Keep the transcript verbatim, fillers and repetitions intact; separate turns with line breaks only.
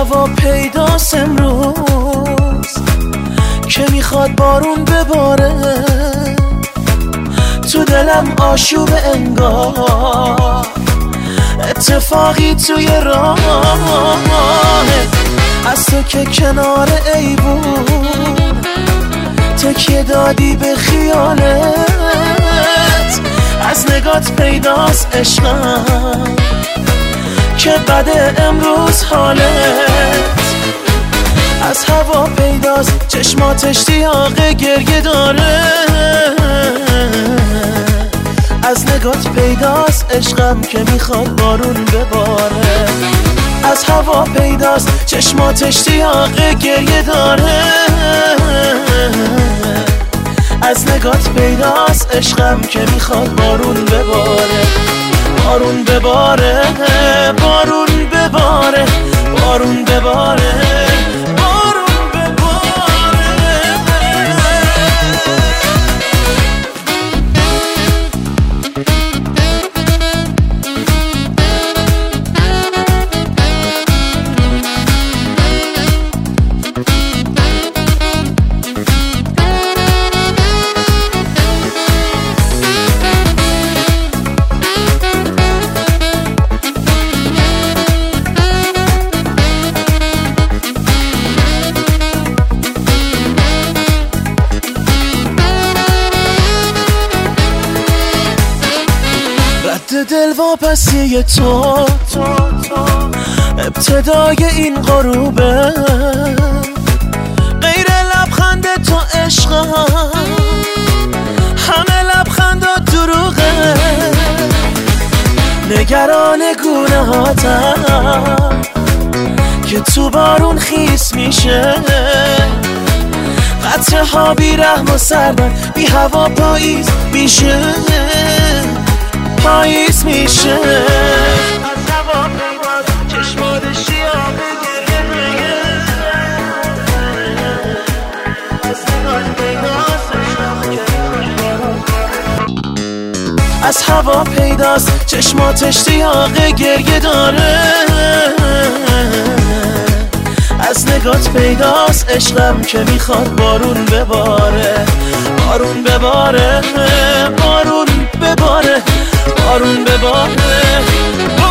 هوا پیداست امروز که میخواد بارون بباره، تو دلم آشوب انگار اتفاقی توی راه، از تو که کنار ایوون تکیه دادی به خیالت، از نگات پیداست عشقم که بده امروز حالت، از هوا پیداست چشماتش اشتیاق گریه داره، از نگات پیداست عشقم که میخواد بارون بباره، از هوا پیداست چشمات اشتیاق گریه داره، از نگات پیداست عشقم که میخواد بارون بباره، بارون بباره، بارون بباره، بارون بباره، بارون بباره. دل واپسی تو ابتدای این غروبه، غیر لبخند تو عشقم همه لبخند و دروغه، نگران گونه‌هاتم که تو بارون خیس میشه، قطره ها بی رحم و سربن بی هوا پاییز میشه، پاییز میشه، از هوا پیداست چشمات اشتیاق گریه میگه، از نگات پیداست عشقم که از هوا پیداست چشمات اشتیاق گریه داره، از نگات پیداست عشقم که میخواد بارون بباره، بارون بباره، بارون بباره، بارون بباره.